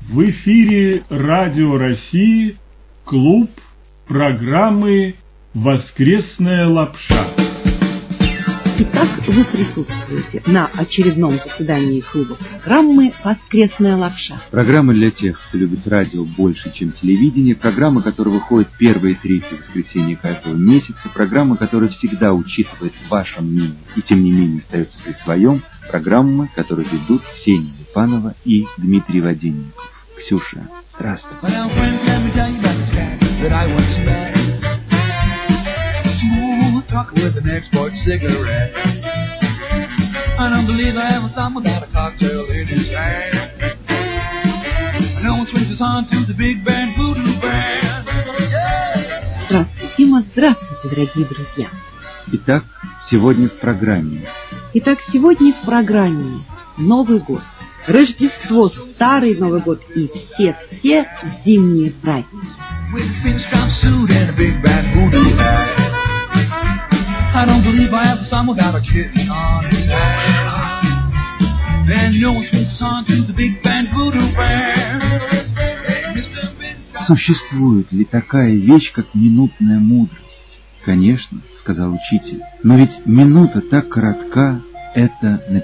В эфире Радио России, клуб программы «Воскресная лапша». Итак, вы присутствуете на очередном заседании клуба программы «Воскресная лапша». Программа для тех, кто любит радио больше, чем телевидение, программа, которая выходит первое и третье воскресенье каждого месяца, программа, которая всегда учитывает ваше мнение и тем не менее остается при своем, программа, которую ведут Ксения Епанова и Дмитрий Воденников. Ксюша, здравствуй. With an export cigarette. I don't believe I ever saw him without a cocktail in his hand. No one swings us on to the big band voodoo band. Здравствуйте, Дима, здравствуйте, дорогие друзья. Итак, сегодня в программе Новый год, Рождество, Старый Новый год и все зимние праздники. With a Finch drop suit and a big band voodoo hat. I don't believe I ever saw him without a kitten on his head. Then no one swings us on to the big band voodoo band. Существует ли такая вещь, как минутная мудрость? Конечно, сказал учитель. Но ведь минута так коротка, это на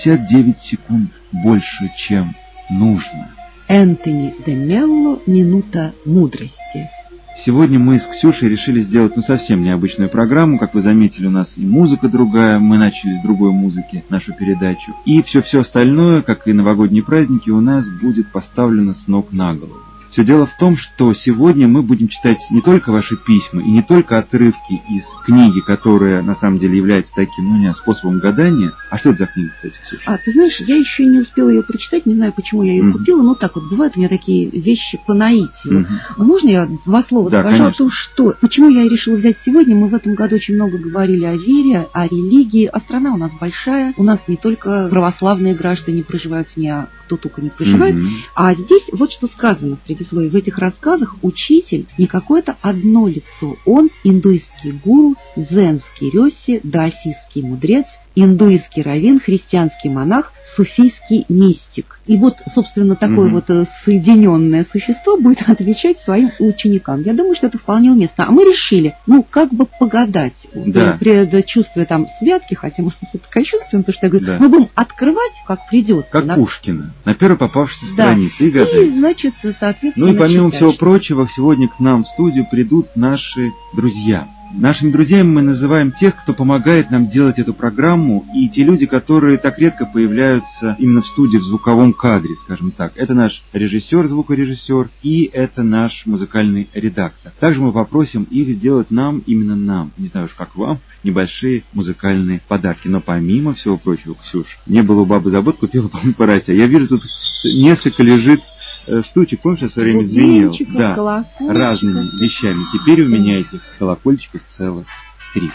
59 секунд больше, чем нужно. Энтони де Мелло «Минута мудрости». Сегодня мы с Ксюшей решили сделать совсем необычную программу. Как вы заметили, у нас и музыка другая, мы начали с другой музыки нашу передачу. И все остальное, как и новогодние праздники, у нас будет поставлено с ног на голову. Все дело в том, что сегодня мы будем читать не только ваши письма и не только отрывки из книги, которая на самом деле является таким, способом гадания. А что это за книга, кстати, Ксюша? Ты знаешь, я еще не успела ее прочитать, не знаю, почему я ее купила, но так вот, бывают у меня такие вещи по наитию. Можно я два слова скажу о том, почему я решила взять сегодня? Мы в этом году очень много говорили о вере, о религии, а страна у нас большая, у нас не только православные граждане проживают в ней, а кто только не проживает, а здесь вот что сказано в предисловии. В этих рассказах учитель не какое-то одно лицо, он индуистский гуру, дзенский рёси, даосистский мудрец, индуистский раввин, христианский монах, суфийский мистик. И вот, собственно, такое соединенное существо будет отвечать своим ученикам. Я думаю, что это вполне уместно. А мы решили, как бы погадать, предчувствуя святки, хотя, может быть, это кощунственно, потому что я говорю, мы будем открывать, как придется. Как Пушкина, на первой попавшейся странице и гадать. И, значит, соответственно, и помимо всего прочего, сегодня к нам в студию придут наши друзья. Нашими друзьями мы называем тех, кто помогает нам делать эту программу, и те люди, которые так редко появляются именно в студии, в звуковом кадре, скажем так. Это наш режиссер, звукорежиссер, и это наш музыкальный редактор. Также мы попросим их сделать именно нам, не знаю уж как вам, небольшие музыкальные подарки. Но помимо всего прочего, Ксюш, не было у бабы забот, купила, по-моему, порося. Я вижу, тут несколько лежит штучек, помнишь, я в свое время звенел? Да, разными вещами. Теперь у меня этих колокольчиков целых 3.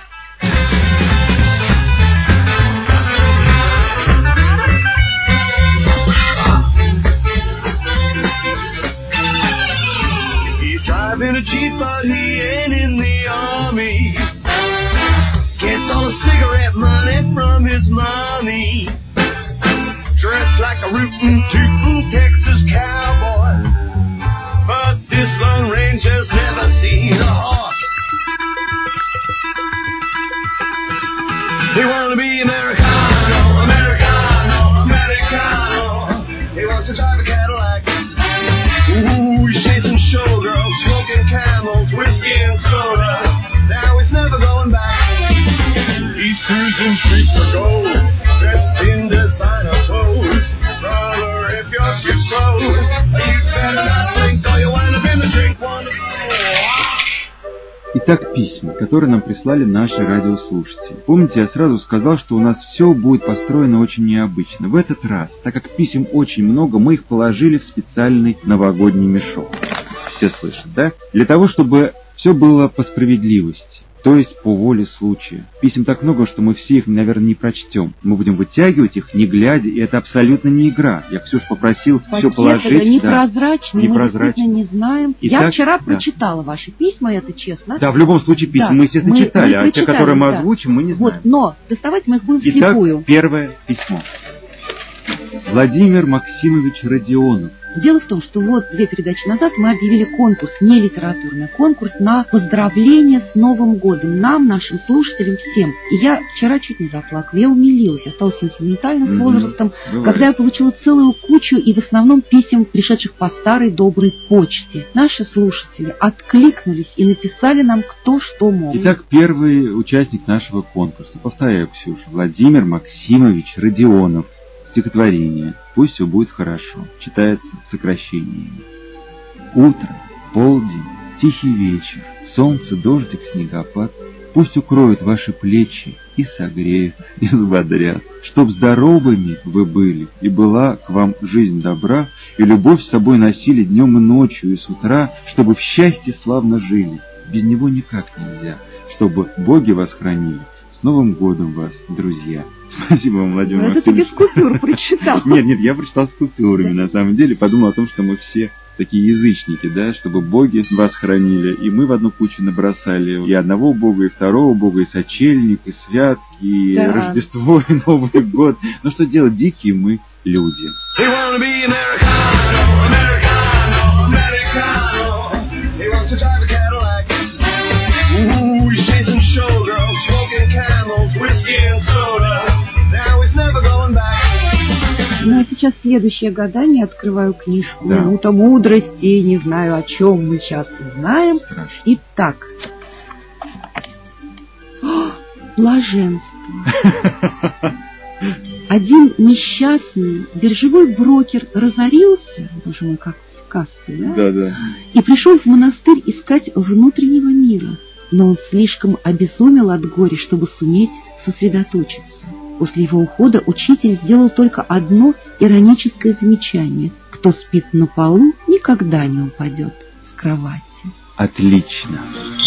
He's driving a Jeep, but he ain't in the army. Gets all the cigarette money from his mommy. Dressed like a rootin' tootin' Texas cowboy, but this Lone Ranger's never seen a horse. He wanna be Americano, Americano, Americano. He wants to drive a Cadillac. Ooh, he's chasing showgirls, smoking Camels, whiskey and soda. Now he's never going back. He's cruising streets for gold, dressed in designer clothes. Brother, if you're too slow, you better not blink or you'll wind up in the drink one. Итак, письма, которые нам прислали наши радиослушатели. Помните, я сразу сказал, что у нас все будет построено очень необычно. В этот раз, так как писем очень много, мы их положили в специальный новогодний мешок. Все слышат, да? Для того, чтобы все было по справедливости. То есть по воле случая. Писем так много, что мы все их, наверное, не прочтем. Мы будем вытягивать их, не глядя, и это абсолютно не игра. Я Ксюш попросил все положить. Непрозрачный, мы действительно не знаем. Я вчера прочитала ваши письма, это честно. Да, в любом случае письма мы, естественно, читали, а те, которые мы озвучим, мы не знаем. Но доставать мы их будем вслепую. Итак, первое письмо. Владимир Максимович Родионов. Дело в том, что вот 2 передачи назад мы объявили конкурс, не литературный, конкурс на поздравление с Новым годом нам, нашим слушателям, всем. И я вчера чуть не заплакала, я умилилась, я стала сентиментальна с возрастом, когда я получила целую кучу и в основном писем, пришедших по старой доброй почте. Наши слушатели откликнулись и написали нам кто что мог. Итак, первый участник нашего конкурса, повторяю, Ксюша, Владимир Максимович Родионов. Стихотворение «Пусть все будет хорошо» читается сокращениями. Утро, полдень, тихий вечер, солнце, дождик, снегопад пусть укроют ваши плечи и согреют, и взбодрят. Чтоб здоровыми вы были, и была к вам жизнь добра, и любовь с собой носили днем и ночью, и с утра, чтобы в счастье славно жили. Без него никак нельзя, чтобы боги вас хранили. С Новым годом вас, друзья! Спасибо вам, Владимир Максимович. Это ты без купюр прочитал. Нет, я прочитал с купюрами, на самом деле. Подумал о том, что мы все такие язычники, да, чтобы боги вас хранили. И мы в одну кучу набросали и одного бога, и второго бога, и сочельник, и святки, и Рождество, и Новый год. Ну что делать, дикие мы люди. Ну а сейчас следующее гадание. Открываю книжку «Минута мудрости». Не знаю, о чем мы сейчас узнаем. Страшно. Итак. Блаженство. Один несчастный биржевой брокер разорился, боже мой, как в кассе, да? И пришел в монастырь искать внутреннего мира. Но он слишком обезумел от горя, чтобы суметь сосредоточиться. После его ухода учитель сделал только одно ироническое замечание. Кто спит на полу, никогда не упадет с кровати. Отлично.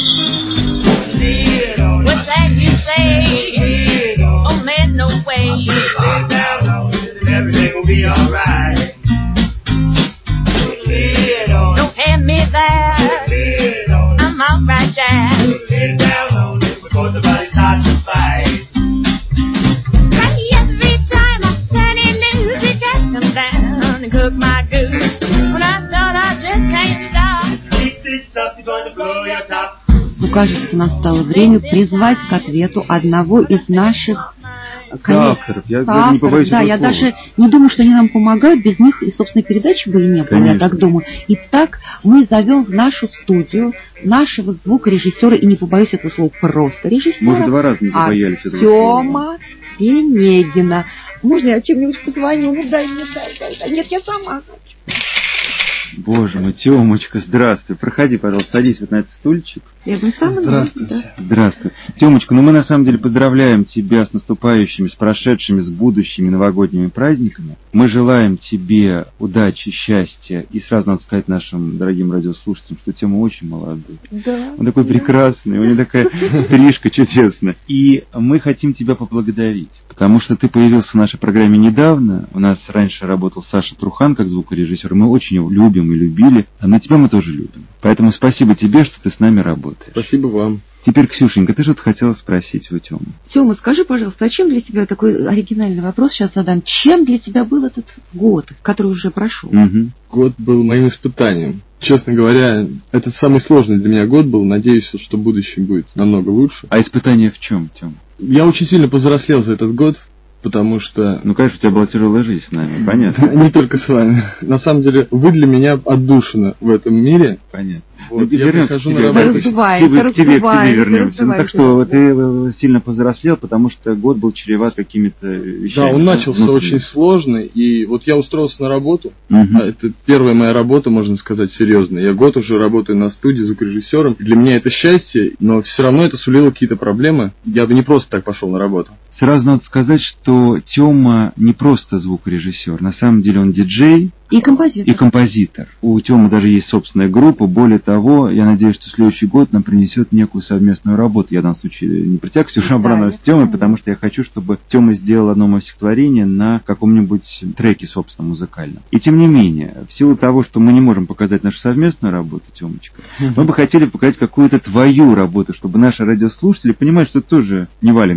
Кажется, настало время призвать к ответу одного из наших авторов. Я не побоюсь этого я слова. даже не думаю, что они нам помогают. Без них и, собственно, передачи бы и не было, Конечно. Я так думаю. Итак, мы зовем в нашу студию нашего звукорежиссера, и не побоюсь этого слова, просто режиссера. Мы уже 2 раза не побоялись этого слова. Артема Пенегина. Можно я чем-нибудь позвоню? Ну дай. Нет, я сама хочу. Боже мой, Тёмочка, здравствуй. Проходи, пожалуйста, садись вот на этот стульчик. Здравствуйте. Здравствуй. Тёмочка, мы на самом деле поздравляем тебя с наступающими, с прошедшими, с будущими новогодними праздниками. Мы желаем тебе удачи, счастья. И сразу надо сказать нашим дорогим радиослушателям, что Тёма очень молодой. Да. Он такой прекрасный, у него такая стрижка чудесная. И мы хотим тебя поблагодарить, потому что ты появился в нашей программе недавно. У нас раньше работал Саша Трухан как звукорежиссер. Мы очень его любим и любили, но тебя мы тоже любим. Поэтому спасибо тебе, что ты с нами работаешь. Спасибо вам. Теперь, Ксюшенька, ты что-то хотела спросить у Тёмы. Тёма, скажи, пожалуйста, а чем для тебя, такой оригинальный вопрос сейчас задам, чем для тебя был этот год, который уже прошел? Угу. Год был моим испытанием. Честно говоря, это самый сложный для меня год был. Надеюсь, что будущее будет намного лучше. А испытание в чем, Тём? Я очень сильно повзрослел за этот год, потому что... Ну, конечно, у тебя была тяжелая жизнь с нами, понятно. Не только с вами. На самом деле, вы для меня отдушина в этом мире. Понятно. Вот, я вернемся к тебе. К тебе вернемся. Ну, так что ты сильно повзрослел, потому что год был чреват какими-то вещами. Да, он начался очень сложный, и вот я устроился на работу. Это первая моя работа, можно сказать, серьезная. Я год уже работаю на студии звукорежиссером. Для меня это счастье, но все равно это сулило какие-то проблемы. Я бы не просто так пошел на работу. Сразу надо сказать, что Тёма не просто звукорежиссер. На самом деле он диджей. И композитор. У Тёмы даже есть собственная группа. Более того, я надеюсь, что следующий год нам принесет некую совместную работу. Я в данном случае не про тебя, Ксюша, а с Тёмой, потому что я хочу, чтобы Тёма сделал одно мое стихотворение на каком-нибудь треке, собственно, музыкальном. И тем не менее, в силу того, что мы не можем показать нашу совместную работу, Тёмочка, мы бы хотели показать какую-то твою работу, чтобы наши радиослушатели понимали, что ты тоже не валенком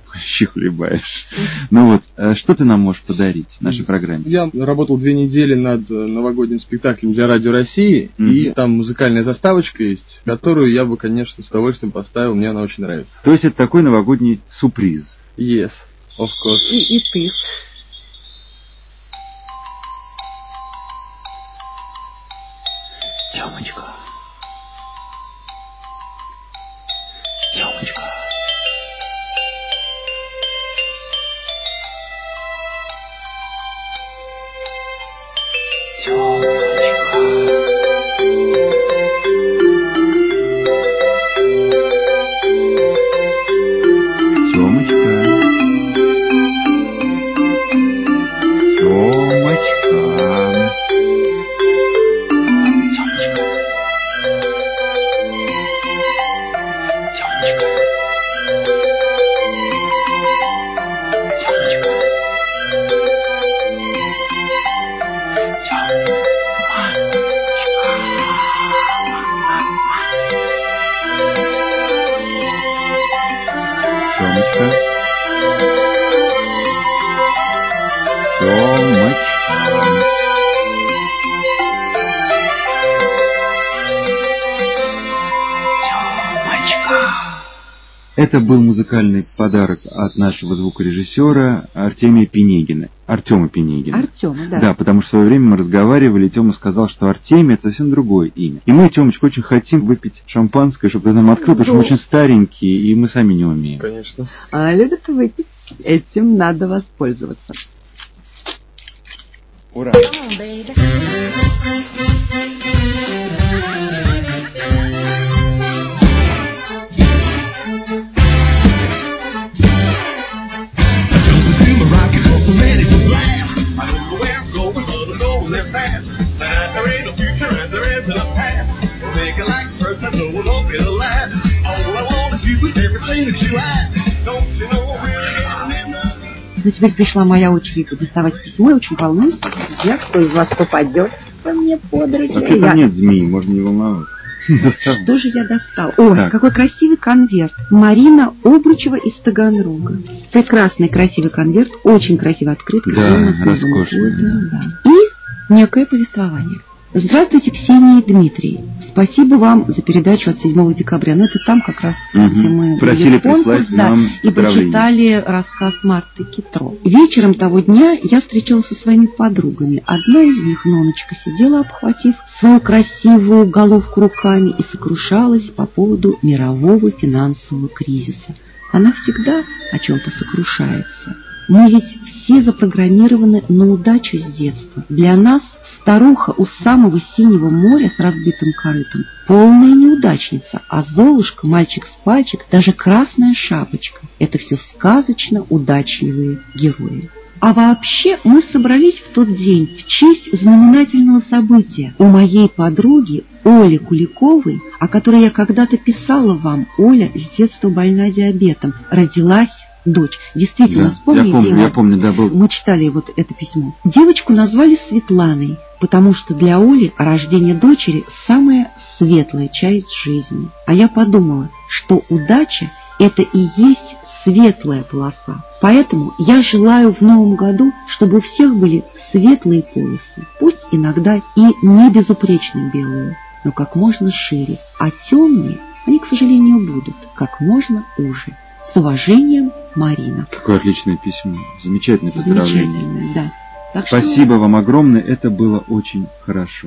щи хлебаешь. Ну вот, что ты нам можешь подарить нашей программе? Я работал 2 недели над новогодним спектаклем для Радио России, и там музыкальная заставочка есть, которую я бы, конечно, с удовольствием поставил, мне она очень нравится. То есть это такой новогодний сюрприз? Yes, of course. И ты. Тёмочка. Тёмочка. Это был музыкальный подарок от нашего звукорежиссера Артема Пенегина. Артема, да. Да, потому что в свое время мы разговаривали, и Тёма сказал, что Артемий — это совсем другое имя. И мы, Тёмочка, очень хотим выпить шампанское, чтобы ты нам открыл, потому что мы очень старенькие, и мы сами не умеем. Конечно. А любят выпить. Этим надо воспользоваться. Ура! Ну, теперь пришла моя очередь доставать письмо. Я очень волнуюсь. Я, кто из вас попадет ко мне под руки? Вообще-то нет змеи, можно не волноваться. Что же я достал? Ой, так. Какой красивый конверт. Марина Обручева из Таганрога. Прекрасный красивый конверт, очень красиво открыт. Да, роскошный. Да. И некое повествование. Здравствуйте, Ксения и Дмитрий. Спасибо вам за передачу от 7 декабря. Ну, это там как раз, где мы просили прислать нам и прочитали рассказ Марты Китро. Вечером того дня я встречалась со своими подругами. Одна из них, Ноночка, сидела, обхватив свою красивую головку руками и сокрушалась по поводу мирового финансового кризиса. Она всегда о чем-то сокрушается. Мы ведь все запрограммированы на удачу с детства. Для нас старуха у самого синего моря с разбитым корытом полная неудачница, а Золушка, мальчик с пальчик, даже Красная Шапочка — это все сказочно удачливые герои. А вообще мы собрались в тот день в честь знаменательного события. У моей подруги Оли Куликовой, о которой я когда-то писала вам, Оля с детства больна диабетом, родилась дочь. Действительно, да, вспомните, я помню, да, был. Мы читали вот это письмо. Девочку назвали Светланой, потому что для Оли рождение дочери самая светлая часть жизни. А я подумала, что удача — это и есть светлая полоса. Поэтому я желаю в новом году, чтобы у всех были светлые полосы, пусть иногда и не безупречно белые, но как можно шире, а темные, они, к сожалению, будут как можно уже. С уважением, Марина. Какое отличное письмо. Замечательное поздравление. Замечательное, да. Так спасибо вам огромное, это было очень хорошо.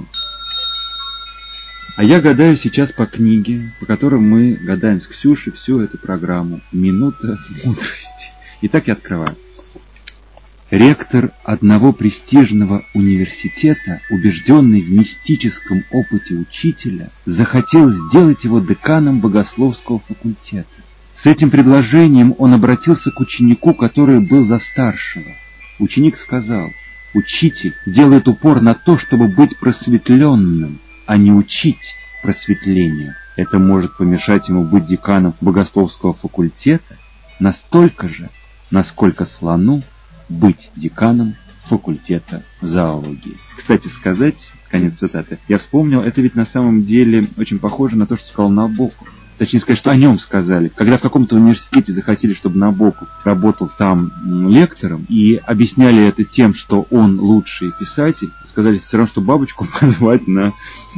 А я гадаю сейчас по книге, по которой мы гадаем с Ксюшей всю эту программу. «Минута мудрости». Итак, я открываю. Ректор одного престижного университета, убежденный в мистическом опыте учителя, захотел сделать его деканом богословского факультета. С этим предложением он обратился к ученику, который был за старшего. Ученик сказал: «Учитель делает упор на то, чтобы быть просветленным, а не учить просветлению. Это может помешать ему быть деканом богословского факультета настолько же, насколько слону быть деканом факультета зоологии». Кстати сказать, конец цитаты, я вспомнил, это ведь на самом деле очень похоже на то, что сказал Набоков. точнее сказать, что о нем сказали. Когда в каком-то университете захотели, чтобы Набоков работал там лектором, и объясняли это тем, что он лучший писатель, сказали все равно, что бабочку позвать на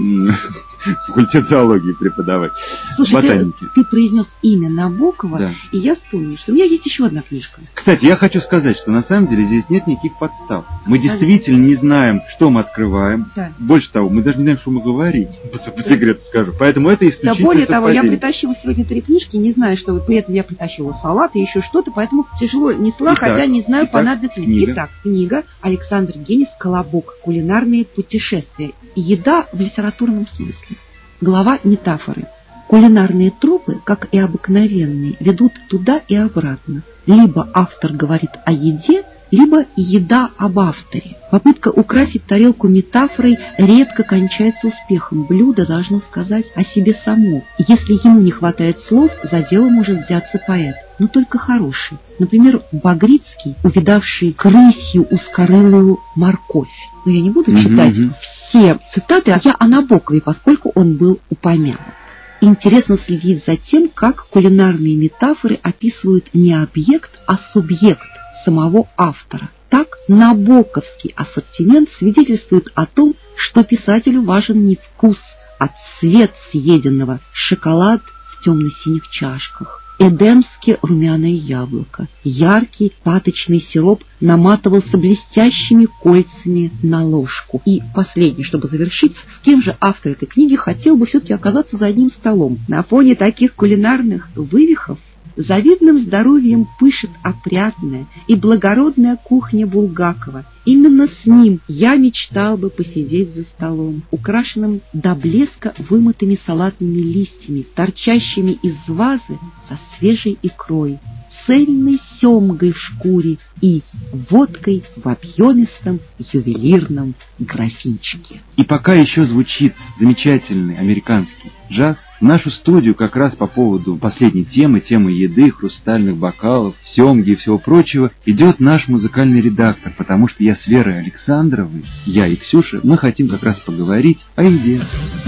факультет зоологии преподавать. Слушай, ты произнес имя Набокова, да. И я вспомнила, что у меня есть еще одна книжка. Кстати, я хочу сказать, что на самом деле здесь нет никаких подстав. Мы действительно не знаем, что мы открываем. Да. Больше того, мы даже не знаем, что мы говорим, по секрету скажу. Поэтому это исключительно да, более того, я притащила сегодня 3 книжки, не знаю, что при этом я притащила салат и еще что-то, поэтому тяжело несла, хотя не знаю, понадобится ли. Итак, книга Александр Генис «Колобок. Кулинарные путешествия. Еда в литературном смысле». Глава метафоры. Кулинарные тропы, как и обыкновенные, ведут туда и обратно. Либо автор говорит о еде, либо еда об авторе. Попытка украсить тарелку метафорой редко кончается успехом. Блюдо должно сказать о себе само. Если ему не хватает слов, за дело может взяться поэт, но только хороший. Например, Багрицкий, увидавший крысью узкорылую морковь. Но я не буду читать все цитаты, а я о Набокове, поскольку он был упомянут. Интересно следить за тем, как кулинарные метафоры описывают не объект, а субъект самого автора. Так, набоковский ассортимент свидетельствует о том, что писателю важен не вкус, а цвет съеденного, шоколад в темно-синих чашках, эдемское румяное яблоко, яркий паточный сироп наматывался блестящими кольцами на ложку. И последнее, чтобы завершить, с кем же автор этой книги хотел бы все-таки оказаться за одним столом? На фоне таких кулинарных вывихов завидным здоровьем пышет опрятная и благородная кухня Булгакова. Именно с ним я мечтал бы посидеть за столом, украшенным до блеска вымытыми салатными листьями, торчащими из вазы со свежей икрой, цельной семгой в шкуре и водкой в объемистом ювелирном графинчике. И пока еще звучит замечательный американский джаз, в нашу студию как раз по поводу последней темы еды, хрустальных бокалов, семги и всего прочего, идет наш музыкальный редактор, потому что я с Верой Александровой, я и Ксюша, мы хотим как раз поговорить о еде.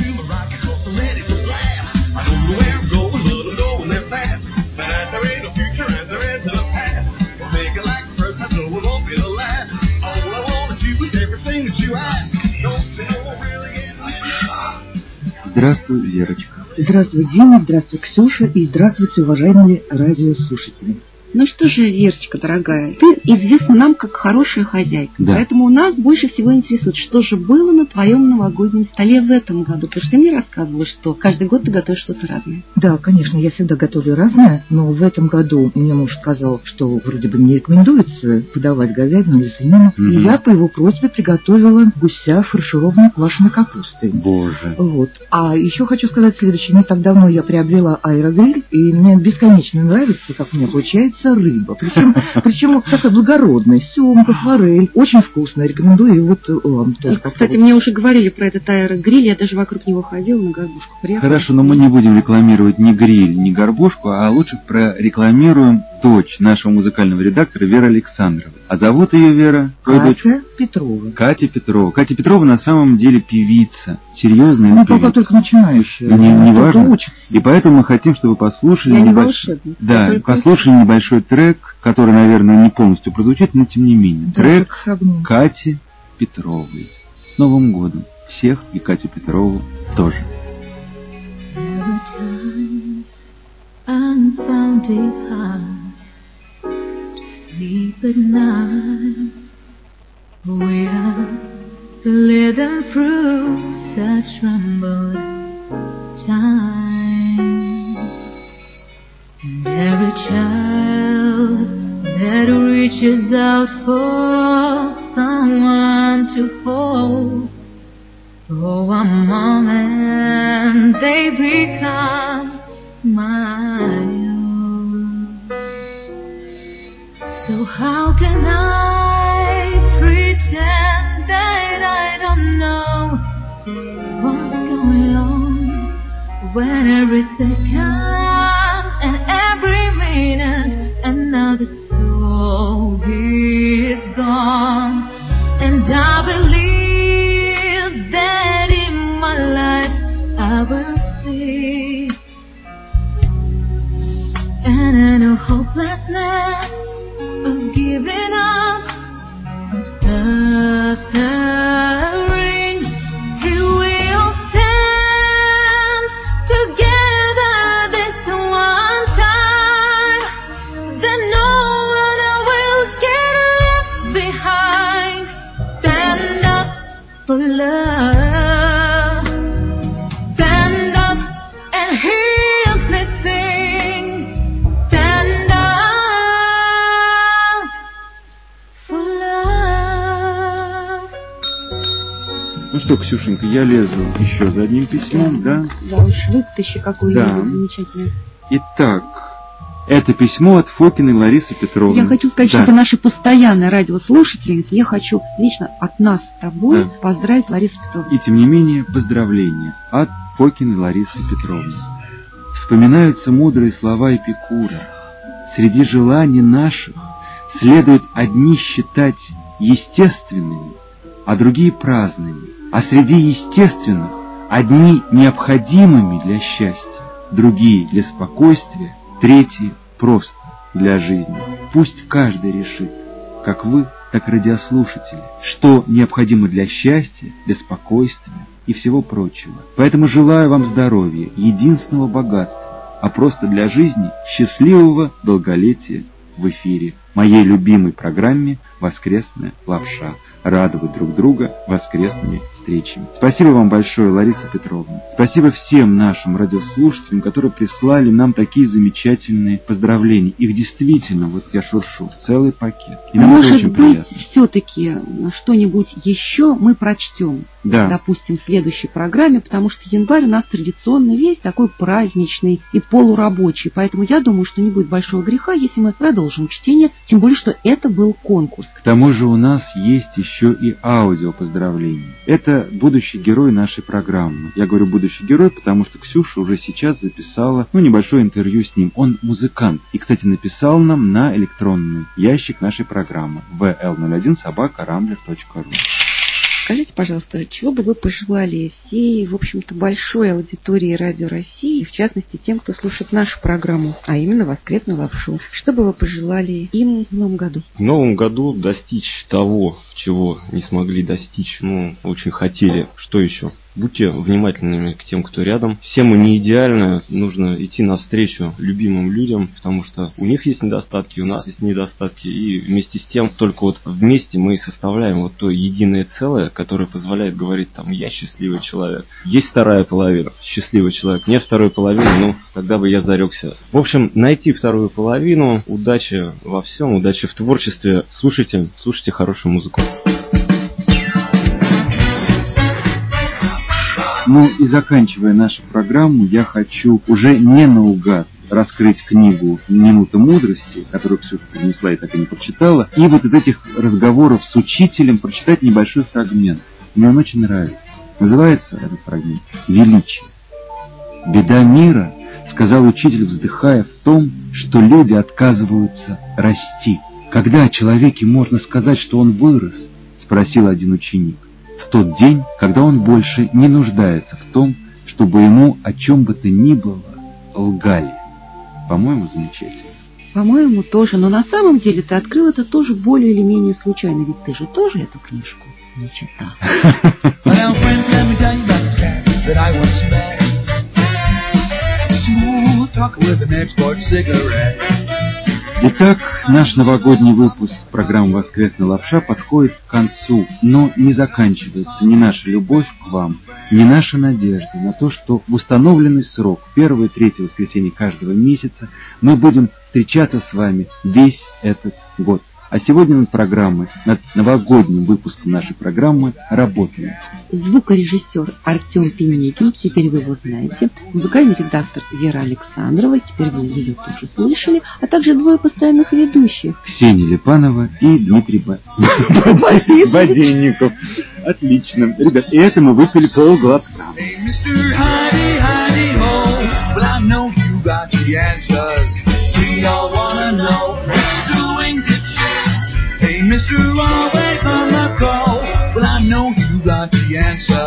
Здравствуй, Верочка. Здравствуй, Дима, здравствуй, Ксюша, и здравствуйте, уважаемые радиослушатели. Ну что же, Верочка, дорогая, ты известна нам как хорошая хозяйка, да. Поэтому у нас больше всего интересует, что же было на твоем новогоднем столе в этом году. Потому что ты мне рассказывала, что каждый год ты готовишь что-то разное. Да, конечно, я всегда готовлю разное, но в этом году мне муж сказал, что вроде бы не рекомендуется подавать говядину или свинину, и я по его просьбе приготовила гуся, фаршированную квашеной капустой. Боже. Вот. А еще хочу сказать следующее. Не так давно я приобрела аэрогриль, и мне бесконечно нравится, как у меня получается рыба. Причем такая благородная, семга, форель. Очень вкусная. Рекомендую и вот вам тоже. Кстати, мне уже говорили про этот аэрогриль. Я даже вокруг него ходила, на горбушку приехала. Хорошо, но мы не будем рекламировать ни гриль, ни горбушку, а лучше прорекламируем дочь нашего музыкального редактора Веры Александровой. А зовут ее Вера? Катя Петрова. Катя Петрова. Катя Петрова на самом деле певица. Серьезная певица. Ну, пока только начинающая. Не важно. И поэтому мы хотим, чтобы вы послушали послушали небольшой трек, который, наверное, не полностью прозвучит, но тем не менее. Да, трек Кати Петровой. С Новым годом. Всех и Катю Петрову тоже. Sleep at night, we are living through such troubled times. And every child that reaches out for someone to hold, oh, a moment they become my own. So how can I pretend that I don't know what's going on when every second and every minute another soul is gone? And I believe that in my life I will see stirring, he will stand together this one time. Then no one will get left behind. Stand up for love. Stand up and hear me sing. Stand up for love. Ну что, Ксюшенька, я лезу еще за одним письмом, да? Да уж, вытащи какое-нибудь замечательное. Итак, это письмо от Фокиной Ларисы Петровны. Я хочу сказать, что это наша постоянная радиослушательница. Я хочу лично от нас с тобой поздравить Ларису Петровну. И тем не менее, поздравления от Фокиной Ларисы Петровны. Вспоминаются мудрые слова Эпикура. Среди желаний наших следует одни считать естественными, а другие праздными. А среди естественных одни необходимыми для счастья, другие для спокойствия, третьи просто для жизни. Пусть каждый решит, как вы, так радиослушатели, что необходимо для счастья, для спокойствия и всего прочего. Поэтому желаю вам здоровья, единственного богатства, а просто для жизни счастливого долголетия в эфире моей любимой программе «Воскресная лапша». Радовать друг друга воскресными встречами. Спасибо вам большое, Лариса Петровна. Спасибо всем нашим радиослушателям, которые прислали нам такие замечательные поздравления. Их действительно, вот я шуршу, целый пакет. И нам это очень приятно. Может быть, все-таки что-нибудь еще мы прочтем. Да. Допустим, в следующей программе, потому что январь у нас традиционно весь такой праздничный и полурабочий. Поэтому я думаю, что не будет большого греха, если мы продолжим чтение, тем более, что это был конкурс. К тому же у нас есть еще и аудио поздравления. Это будущий герой нашей программы. Я говорю будущий герой, потому что Ксюша уже сейчас записала небольшое интервью с ним. Он музыкант. И, кстати, написал нам на электронный ящик нашей программы vl01@rambler.ru. Скажите, пожалуйста, чего бы вы пожелали всей, в общем-то, большой аудитории Радио России, в частности, тем, кто слушает нашу программу, а именно «Воскресную лапшу»? Что бы вы пожелали им в новом году? В новом году достичь того, чего не смогли достичь, очень хотели. Что еще? Будьте внимательными к тем, кто рядом. Все мы не идеальны, нужно идти навстречу любимым людям, потому что у них есть недостатки, у нас есть недостатки, и вместе с тем, только вот вместе мы и составляем вот то единое целое, которое позволяет говорить там: я счастливый человек. Есть вторая половина, счастливый человек. Нет второй половины, тогда бы я зарекся. В общем, найти вторую половину, удачи во всем, удачи в творчестве. Слушайте хорошую музыку. И заканчивая нашу программу, я хочу уже не наугад раскрыть книгу «Минута мудрости», которую Ксюша принесла и так и не прочитала, и вот из этих разговоров с учителем прочитать небольшой фрагмент. Мне он очень нравится. Называется этот фрагмент «Величие». «Беда мира, — сказал учитель, вздыхая, — в том, что люди отказываются расти». «Когда о человеке можно сказать, что он вырос?» — спросил один ученик. В тот день, когда он больше не нуждается в том, чтобы ему о чем бы то ни было лгали. По-моему, замечательно. По-моему, тоже. Но на самом деле ты открыл это тоже более или менее случайно. Ведь ты же тоже эту книжку не читал. Итак, наш новогодний выпуск программы «Воскресная лапша» подходит к концу, но не заканчивается ни наша любовь к вам, ни наша надежда на то, что в установленный срок, 1 и 3 воскресенье каждого месяца, мы будем встречаться с вами весь этот год. А сегодня над программой, над новогодним выпуском нашей программы работаем звукорежиссер Артем Пинегин, теперь вы его знаете, музыкальный редактор Вера Александрова, теперь вы ее тоже слышали, а также двое постоянных ведущих: Ксения Липанова и Дмитрий Боденников. Отлично. Ребят, и это мы выпили полглотка. Mr. Always on the go, well I know you got the answer.